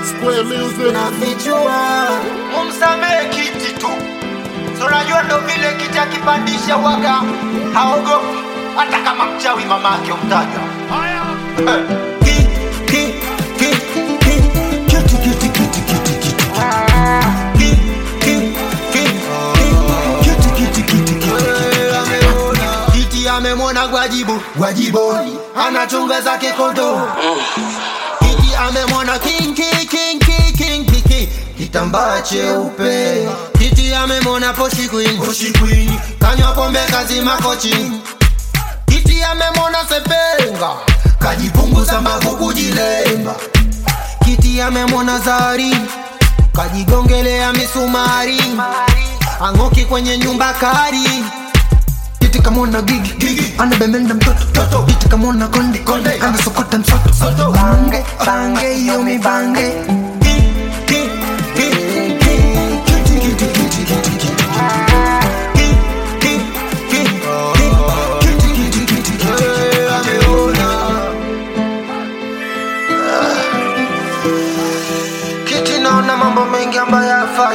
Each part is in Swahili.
Square Music na vichua Umsamehe kiti tu. So unajua ndo vile kiti akipandisha waga haogopi hata kama mchawi mamake umtaja. Haya. Kiti amemwona Gwajiboni anachunga zake kondo. Kiti amemwona King kitambaa cheupe. Kiti amemwona Poshi Queen kanywa pombe kazima kochi. Kiti amemwona Sepenga kajipunguza magugu jilemba. Kiti amemwona Zari kajigongelea misumari. Angoki kwenye nyumba kari. Kiti kamwona Gigi anabemenda mtoto. Kiti kamwona Konde anasokota msoto. Bange yomi bange. Kiti naona mambo mengi ambayo hafai.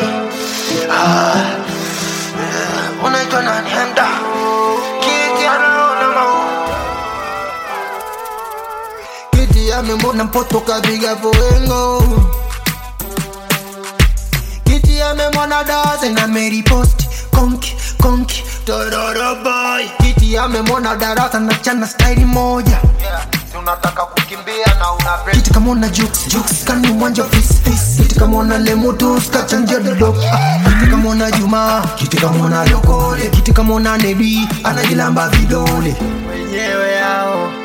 Unaitwa nani Hemda? Kiti anaona mambo. Kiti amemwona Mpoto kapiga foengo. Kiti amemwona Daze na Mary Post konki tororo boy. Kiti amemwona Darasa na chana style moja. Si unataka kukimbia na una break. Kiti kamwona Jux kani mwanja fist. Kiti kamwona Lemutus kachanja dodo. Kiti kamwona Juma, kiti kamwona Lokole. Kiti kamwona Nebi anajilamba vidole wenyewe yao.